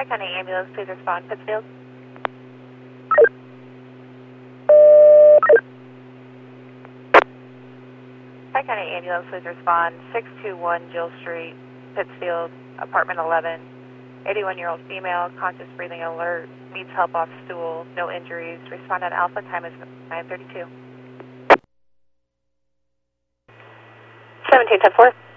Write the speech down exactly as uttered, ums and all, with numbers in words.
Tri-County Ambulance, please respond. Pittsfield. Tri-County Ambulance, please respond. six two one Jill Street, Pittsfield, apartment eleven. eighty-one-year-old female, conscious breathing alert, needs help off stool, no injuries. Respond on Alpha, time is nine thirty-two. seventeen ten four.